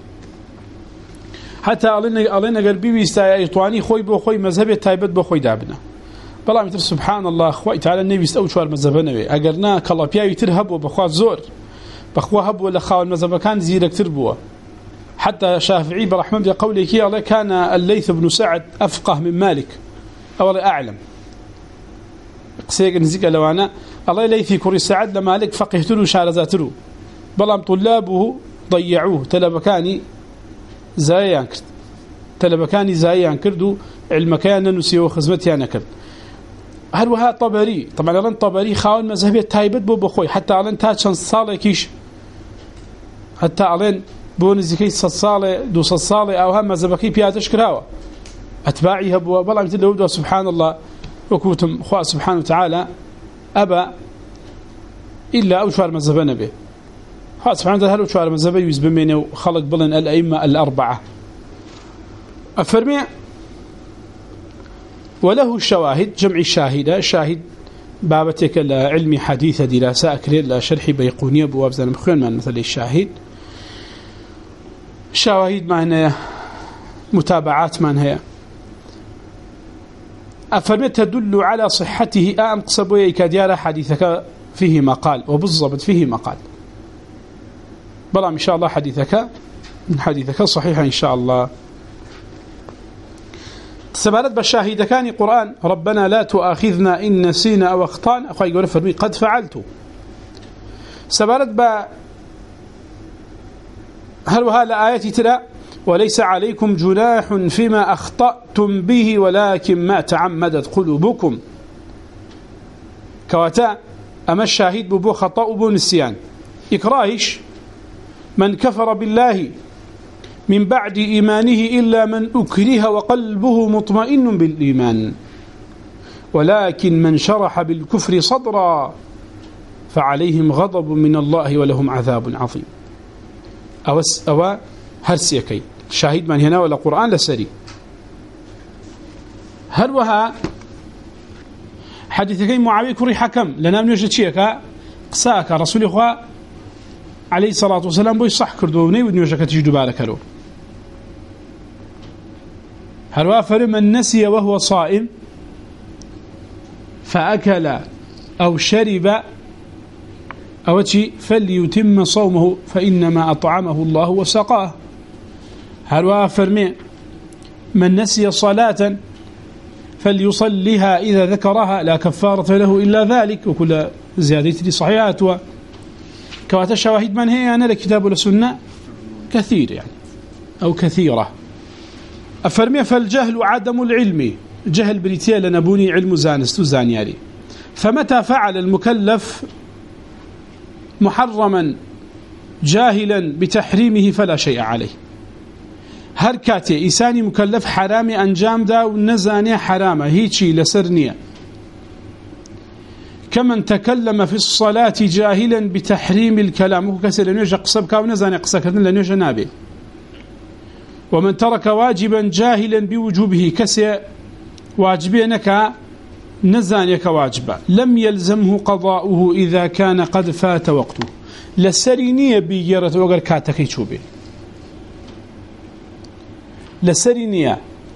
حتى علينا علينا قلبي بيستاي ايطواني خوي بو خوي مذهبي تايبت بو خوي دابنا بلا متر سبحان الله خوي تعالى النبي استو شوار مذهبنا اجرنا كلا بياي ترهب وبخوا زور بخوا هب ولا خاو المذهب كان زير كثير بو حتى شافعي برحمه الله قولي كي الله كان الليث بن سعد افقه من مالك او اعلم قسيق نزيق لو انا الله ليث كوري سعد لمالك فقهتلو شارزاتلو بلا طلابه ضيعوه تلبكاني زايان كرد تلبكاني زايان كردو علم كان نسي وخزمتي انا كرد هل وها طبري طبعا لان طبري خاون مذهبي تايبت بو بخوي حتى علن تاچن صاله كيش حتى علن بونزكي صاله دو صاله او هم مذهبكي بياتش كراوه اتباعي هبوا والله مثل لو سبحان الله وكوتم خوا سبحانه وتعالى ابا الا اوشار مذهبنا به خوا سبحانه وتعالى اوشار مذهبي يزبمنه خلق بلن الائمه الاربعه افرمي وله شواهد جمع شاهدة شاهد بابتك لعلم حديث دراسة أكرير لشرح بيقونية بواب زنم خيون من مثل الشاهد شواهد معنى متابعات معنى أفرمي تدل على صحته أم قصبوية كديار حديثك فيه مقال وبالضبط فيه مقال بلام إن شاء الله حديثك حديثك صحيح إن شاء الله. سبالت بالشاهد كان قرآن ربنا لا تؤاخذنا إن نسينا أو أخطأنا أخوي يقول فرمي قد فعلت. سبالت ب هل وهذا آية ترى وليس عليكم جناح فيما أخطأتم به ولكن ما تعمدت قلوبكم كواتا أما الشاهد ببو خطأ بو نسيان إكراهش من كفر بالله من بعد إيمانه إلا من أكره وقلبه مطمئن بالإيمان ولكن من شرح بالكفر صدرا فعليهم غضب من الله ولهم عذاب عظيم. أو أو هرسيكي شاهد من هنا ولا قرآن لسري هل وها حديثكي معاوية كري حكم لنا من وجد شيئك قساك رسول الله عليه الصلاة والسلام بوي صح كردوني ودن وجدك تجد بالك له. هل وافر من نسي وهو صائم فأكل أو شرب أو شيء فليتم صومه فإنما أطعمه الله وسقاه. هل وافر من نسي صلاة فليصليها إذا ذكرها لا كفارة له إلا ذلك وكل زيادة صحيحات. كوات الشواهد من هي أنا لكتاب والسنة كثير يعني أو كثيرة. أفرمي فالجهل عدم العلم جهل بريتيا لنبوني علم زانست زانياري. فمتى فعل المكلف محرما جاهلا بتحريمه فلا شيء عليه. هر كاتي إساني مكلف حرامي أنجام دا ونزاني حرامة هيتشي لسرنية. كمن تكلم في الصلاة جاهلا بتحريم الكلام وكسر لنيوجه قصبك ونزاني قصك لنيوجه نابي. ومن ترك واجبا جاهلا بوجوبه كسر واجبينك نزانيك واجبا لم يلزمه قضاؤه إذا كان قد فات وقته. لسرينية بيجرة وقر كاتكي تشوبي لسرينية.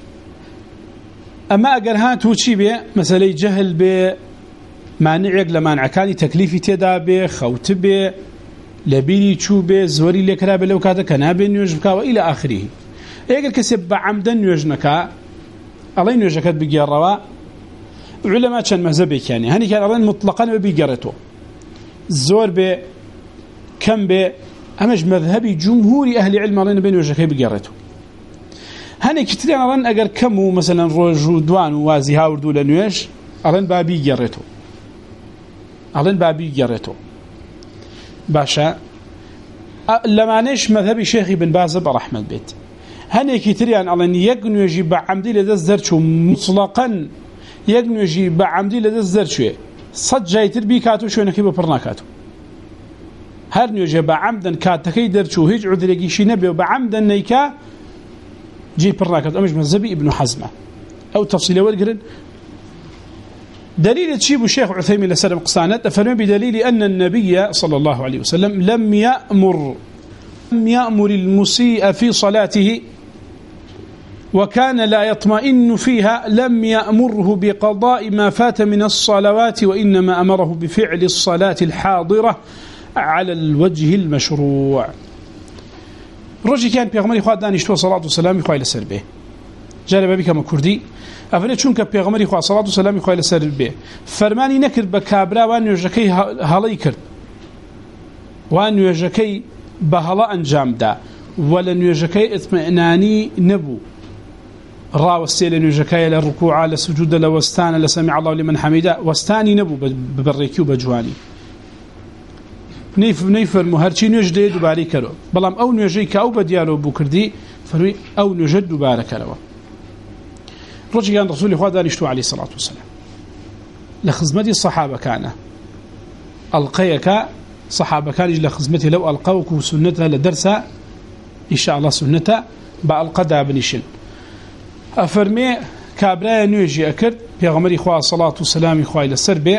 أما أقر هاتو تشي بي مثلا جهل بي مانعك لمانع كاني تكليفي تدا بي خوت بي لبيني تشوبي زوري لكرابي لو كاتك نابي نيوجبكا وإلى آخره. إيقل كسب عمدا نيوجنكا الله نيوجكت بيجروا علماء كان مذهبك يعني هني كان أرين مطلقا بيجرته زور بي كم بي أمج مذهبي جمهور أهل علم أرين بين وجهكي بيجرته. هني كتير أرين أجر كمو مثلا رجو دوان ووازي هاوردو لنيوش أرين بابي جرته أرين بابي جرته باشا لما نيش مذهبي شيخي بن باز برحمة البيت هني كتير أرين يجن يجيب عمدي لدزرته مطلقا يجن يجيب عمدي لدزرته صد جايتر بيكاتو شو نكيبه برناكاتو هر نيوجه بعمدا كاتكي درچو هيج عذريكي شي نبي وبعمدا نيكا جي برناكاتو امش مذهبي ابن حزمه او تفصيله ورقرن. دليل تشيب الشيخ عثيمين لسلم قسانات فلم بدليل أن النبي صلى الله عليه وسلم لم يأمر لم يأمر المسيء في صلاته وكان لا يطمئن فيها لم يأمره بقضاء ما فات من الصلوات وإنما أمره بفعل الصلاة الحاضرة على الوجه المشروع. رجي كان بيغمري خواه دانشتو صلاة والسلام خواه لسر به جالب بك مكردي أفنى چونك بيغمري خواه صلاة والسلام خواه لسر به فرماني نكر بكابرا وان يجكي هلاي كرد وان يجكي بهلا أنجام دا ولن يجكي اطمئناني نبو راوستي لن يجكي للركوع لسجود لوستان لسمع الله لمن حميدا وستاني نبو ببريكي وبجواني نيف نيفر مهرچی نوێژ دێ دووبارەی کەرەوە بەڵام ئەو نوێژەی کە ئەو بە دیارەوە بوو کردی فەرمووی ئەو نوێژە دووبارە کەرەوە. ڕۆژێکیان ڕەسوولی خوا دانیشتووە عەلەیهی سەڵات وسەلام لە خزمەتی سەحابەکانە ئەڵقەیەکە سەحابەکانیش لە خزمەتی لەو ئەڵقە وەکو سونەتە لە دەرسە ئینشاءڵڵا سونەتە بە ئەڵقە دابنیشن. ئەفەرمێ کابرایە نوێژی ئەکرد پێغەمبەری خوا سەڵات و سەلامی خوای لەسەر بێ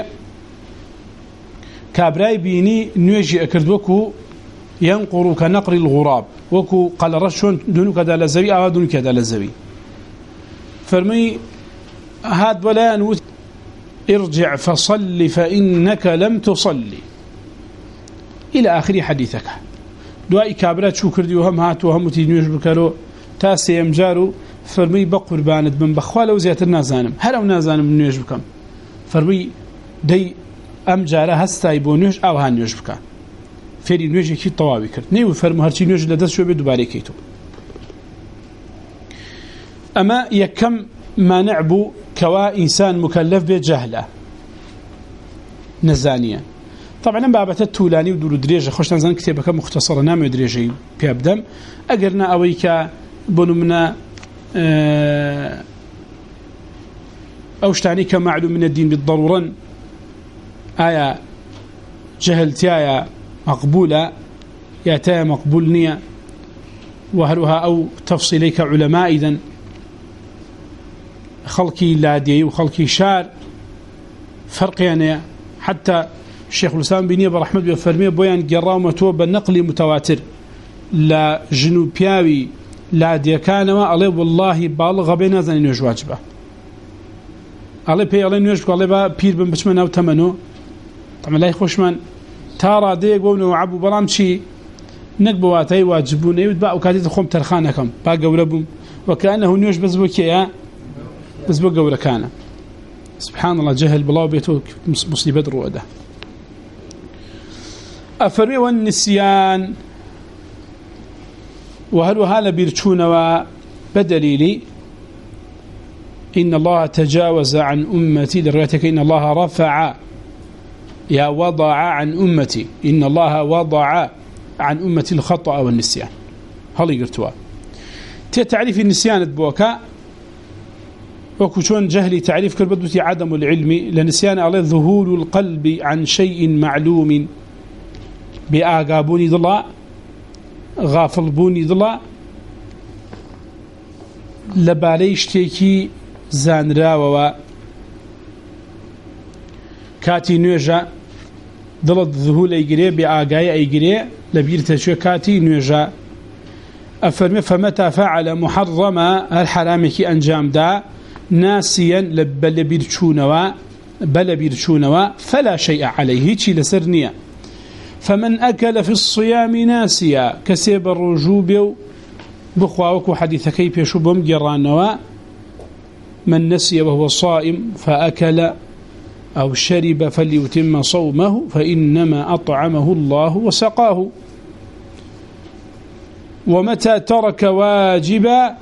كابراي بيني نوجي أكرد وكو ينقر كنقر الغراب وكو قال رشون دونك دا لزوي أو دونك دا لزوي فرمي هاد ولا نوت ارجع فصل فإنك لم تصلي إلى آخر حديثك. دوائي كابرات شو كردي وهم هات وهم تيجنوش بكرو تاسي يمجارو فرمي بقربانت من بخواله وزيات النازانم هل أو نازانم من نيوش بكم فرمي دي أمجاره هستاي بو نيوش أو هان نيوش بكم فيري نيوش كي طواوي كرد نيو فرمو هرشي نيوش لدس شو بدوباري كيتو. أما يكم ما نعبو كوا إنسان مكلف بجهلة نزانية. طبعا بابة التولاني ودور دريجة خوش نزان كتابك مختصرة نام دريجة بيبدم أقرنا أويك بنمنا أوشتاني كمعلوم من الدين بالضرورا آية جهلتيا مقبولة ياتيا مقبول نية وهلها أو تفصيليك علماء إذن خلقي لادي وخلقي شار فرق يعني حتى الشيخ الإسلام بن تيمية رحمه الله فرمي بيان جرامته بالنقل متواتر لا جنوبياوي لا ديكانوا عليه والله بالغ بين زين نيوج واجبه عليه بي عليه نيوج عليه با بير بن بچمن او تمنو طبعا لا يخوشمن تارا ديق ونو عبو برامشي نقبواتي واجبون يتبع وكاديت خوم ترخانكم با قولبهم وكانه نيوج بس بكيا بس بقول كان سبحان الله جهل بلا بيتو مصيبه دروده افرمي والنسيان وهل هذا بيرتشون بدليل إن الله تجاوز عن أمتي لروايتك إن الله رفع يا وضع عن أمتي إن الله وضع عن أمتي الخطأ والنسيان هل يقرتوا تعريف النسيان تبوكا وكشون جهلي تعريف كالبدوتي عدم العلم لنسيان على ظهور القلب عن شيء معلوم بآقابوني ضلاء غافل بوني ضلاء لباليش تيكي زانراووا كاتي نوجا ضلت ذهول ايقري بآقايا ايقري لبير تشوي كاتي نوجا أفرمي فمتى فعل محرما الحرامك أنجام دا ناسيا لبل بيرشونوا بل بيرشونوا فلا شيء عليه تي لسرنيا. فمن أكل في الصيام ناسيا كسيب الرجوب بخواوك حديث كيف يشبهم جرانوا من نسي وهو صائم فأكل أو شرب فليتم صومه فإنما أطعمه الله وسقاه. ومتى ترك واجبا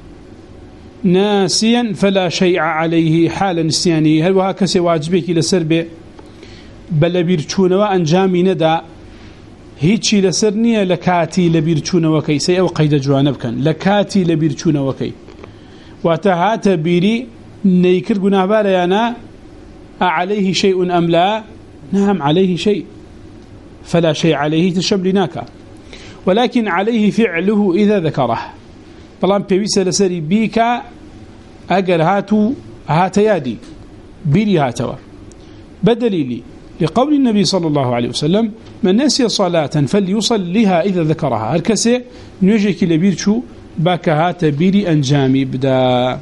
ناسيا فلا شيء عليه حال نسيانه. هل وهكذا واجبك لسربه بل بيرچونوا انجامي ندا هيچي لسرنيه لكاتي لبيرچونوا كي سي او قيد جوانب كان لكاتي لبيرچونوا كي وتهات بيري نيكر غنابار يانا عليه شيء ام لا نعم عليه شيء فلا شيء عليه تشبلناك ولكن عليه فعله إذا ذكره. بلان بيويس لسري بيكا أقر هاتو هاتيادي بيري هاتوا بدليلي لقول النبي صلى الله عليه وسلم من نسي صلاة فليصليها إذا ذكرها. هالكسي نيجيكي لبيرشو باكا هات بيري أنجامي بدا.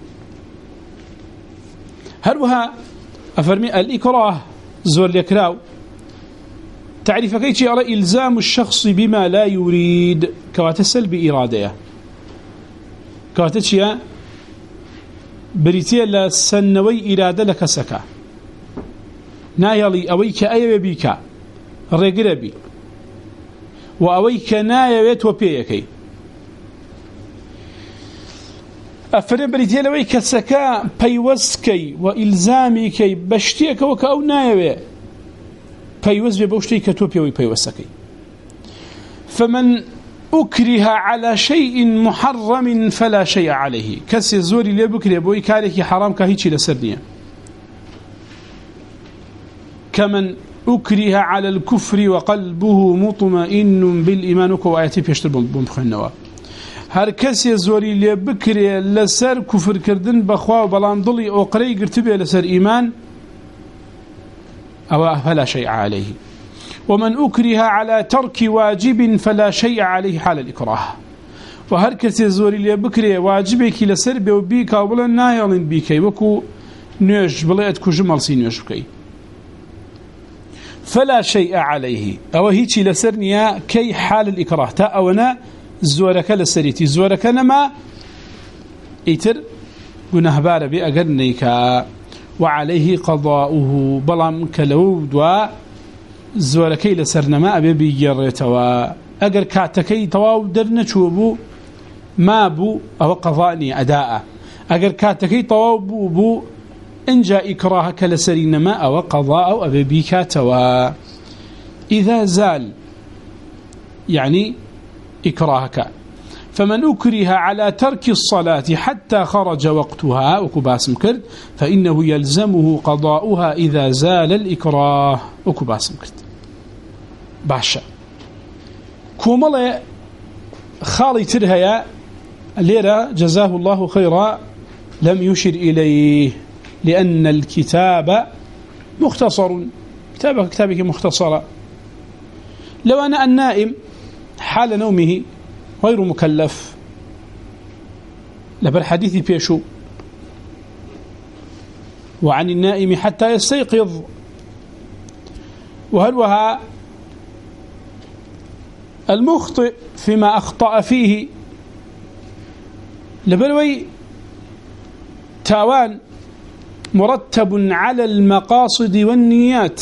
هلوها أفرمي الإكراه زور الإكراو تعريف كيتي على إلزام الشخص بما لا يريد كواتسل بإرادة كواتشيا بريتيا لسنوي إرادة لك سكا نايلي أويك أيوة بيكا رقربي وأويك نايويت وبيكي أفرم بريتيا لويك سكا بيوسكي وإلزاميكي بشتيك وكأو نايوي بيوز ببوشتي كتوبيا ويبيوسكي. فمن أكره على شيء محرم فلا شيء عليه. كسي زوري اللي بكري بوي كاريكي حرام كهيتشي لسرنيا. كمن أكره على الكفر وقلبه مطمئن بالإيمان وآياتي بيشتر بمخنوا. هر كسي زوري اللي بكري لسر كفر كردن بخوا وبلاندلي أقري قرتبه لسر إيمان أو فلا شيء عليه. ومن أكره على ترك واجب فلا شيء عليه حال الإكراه. وهر كسي زوري لي بكري واجبك لسر بي وبيك وبلا نايلين بيكي وكو نيوش بلا اتكو جمال سي نيوش بكي فلا شيء عليه او هيك لسرنيا كي حال الإكراه تا اونا زورك لسريتي زورك نما ايتر قنهبار بي اقرنيكا وعليه قضاؤه بلام كلو دوا زوركي لسرنما ابي بيجرتوا اگر كاتكي تواو درنا شوبو ما بو او قضاني اداء اگر كاتكي تواو بو, بو ان جاء اكراهك لسرينما او قضاء او ابي بيكاتوا اذا زال يعني اكراهك فمن أكره على ترك الصلاة حتى خرج وقتها وكباسم كرد فإنه يلزمه قضاؤها إذا زال الإكراه وكباسم كرد باشا كومل خالي ترهيا ليرة جزاه الله خيرا لم يشر إليه لأن الكتاب مختصر كتابك كتابك مختصرة لو أنا النائم حال نومه غير مكلف لبر حديث بيشو وعن النائم حتى يستيقظ وهلوها المخطئ فيما أخطأ فيه لبروي تاوان مرتب على المقاصد والنيات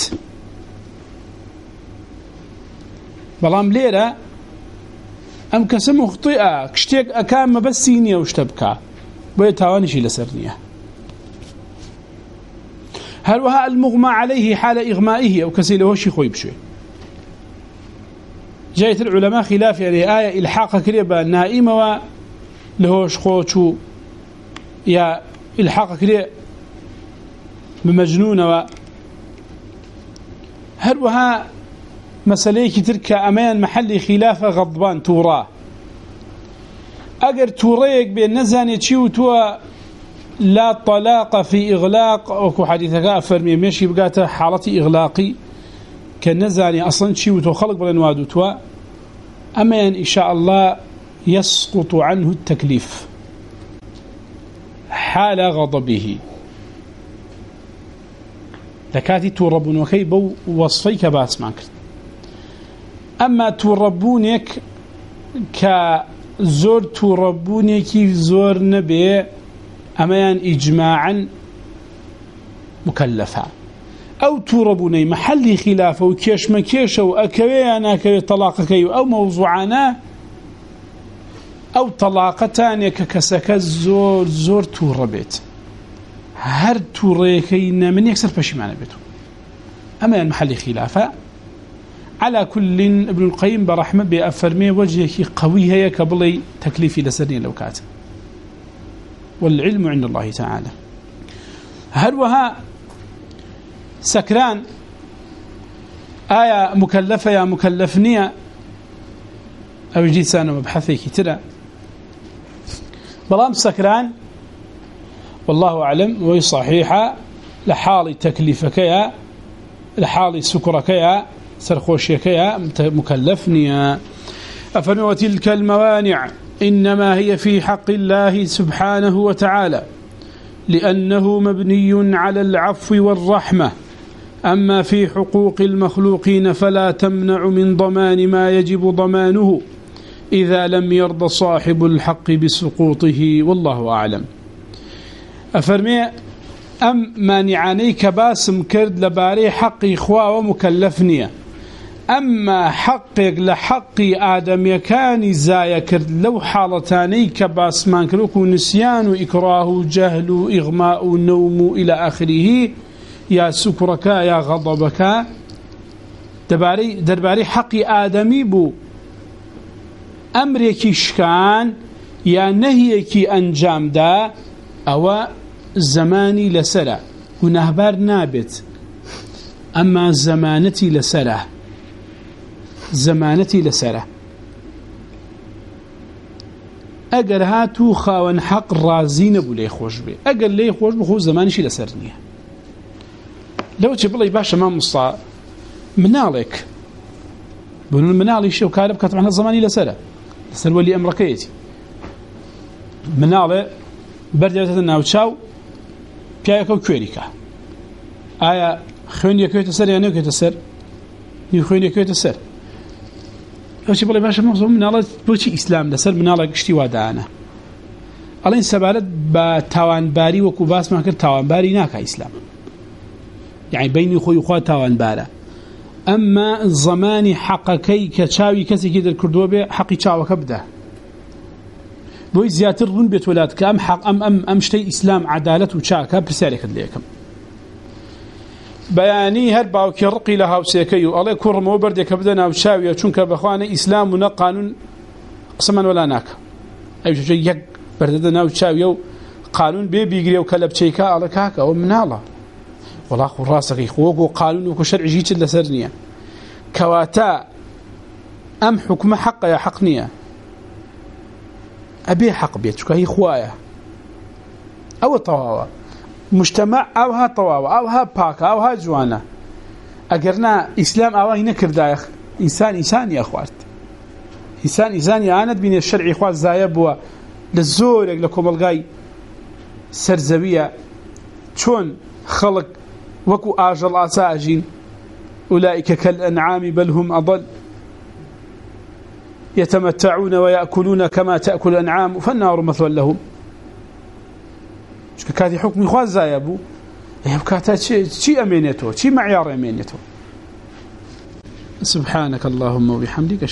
بلام ليرة أم كسم مخطئة كشتيك أكام مبسينية واشتبكا ويتاوانشي لسرنية هل وها المغمى عليه حال إغمائه أو كسيله شي خوي بشوي جاية العلماء خلاف يعني آية إلحاق كريبا نائمة لهوش خوشو يا إلحاق كريب بمجنونة هل وها مسألة تلك أمان محل خلاف غضبان توراه أجر توريك بين نزاني تشيو توا لا طلاق في إغلاق أو حديثك أفرمي ماشي بقاته حالتي إغلاقي كنزاني أصلا تشيو تو خلق بالنواد توا أمان إن شاء الله يسقط عنه التكليف حال غضبه لكاتي توربون وكي بو وصفيك باس ماكرت أما توربونك كزور توربونك زور نبي أميان إجماعا مكلفا أو توربوني محل خلافه وكيش مكيش وأكويانا كي طلاقك أو موضوعانا أو طلاقتان ككسك زور زور توربيت هر توريكين من يكسر فشي معنا بيتو أميان محل خلافه على كل ابن القيم برحمة بأفرمي وجهك قوي هي كبلي تكليفي لسرني لو كاتب والعلم عند الله تعالى هل وها سكران آية مكلفة يا مكلفنية أو يجي سنة مبحثي كتيرا بلام سكران والله أعلم وهي صحيحة لحال تكليفك يا لحال سكرك يا سرخوشيك يا مكلفني أفن وتلك الموانع إنما هي في حق الله سبحانه وتعالى لأنه مبني على العفو والرحمة أما في حقوق المخلوقين فلا تمنع من ضمان ما يجب ضمانه إذا لم يرض صاحب الحق بسقوطه والله أعلم أفرمي أم مانعاني كباسم كرد لباري حق إخوة ومكلفنية أما حقك لحق آدم يكاني زايا كرد لو حالتاني كباسمان كروك نسيان وإكراه جهل إغماء نوم إلى آخره يا سكرك يا غضبك دباري, درباري حق آدمي بو أمريكي شكان يا نهيكي أنجام دا أو زماني لسرع ونهبار نابت أما زمانتي لسرع زمانتي لسرع أجر هاتو خاون حق رازين أبو لي خوش بي أجر لي خوش بخو زمانشي لسرنيه لو تبلي باشا ما مصطا منالك بنو المنالي شو كارب كتب عن الزماني لسرع لسر ولي أمركيتي مناڵێ بەردێتە ناوچاو پیاەکە و کوێریکە ئایا خوێن یەکوێتە سەر یان نەکوێتە سەر نی خوێن یەکوێتە سەر ئەوچی بڵێ باشە مەخزۆ مناڵەت بۆچی ئیسلام لەسەر مناڵێک گشتی وادانە ئەڵێن سەبارەت بە تاوانباری وەکو باسمان کرد تاوانباری ناکە ئیسلام یعنی بینی خۆی خوا تاوانبارە ئەمما زەمانی حەقەکەی کە چاوی کەسێکی دەرکردووە بێ حەقی چاوەکە بدە بۆی زیاتر ڕوون بێت وەلات کە ئەم حەق ئەم ئەم ئەم شتەی ئیسلام عەدالەت و چاکە پرسیارێکت لێ یەکەم بەیانی هەر باوکی ڕقی لە هاوسێکەی و ئەڵێ کوڕمەوە بەردێکە بدە ناوچاویە چونکە بەخوانە ئیسلام و نە قانون قسەمان وەلا ناکە ئەوش یەک بەردەدە ناوچاویە و قانون بێ بیگرێ و کە لە بچەیکە ئەڵێ کاکە ئەوە مناڵە وەڵا خۆ ڕاستەکەی خۆک و قانون وەکو شەرعیشی چت لەسەر نییە کەواتە ئەم حکومە حەقە یا حەق نییە ئەبێ حەق بێت چونکە هی خوایە ئەوە تەواوە مجتمع ئەوها تەواوە ئەوها پاکە ئەوها جوانە ئەگەرنا ئیسلام ئاوای نەکردایە ئینسان ئینسانی ئەخوارد ئینسان ئینسانی ئانەت بینێ شەرعی خوا زایە بووە لە زۆرێک لە کۆمەلگای سەرزەویە چۆن خەڵک وەکو ئاژەڵ ئاسا ئەژین أولئك كالأنعام بل هم أضل يتمتعون ويأكلون كما تأكل الأنعام فالنار مثوى لهم كاتي حكم خواز زايبو كاتا شي أمينيتو شي معيار أمينيتو سبحانك اللهم وبحمدك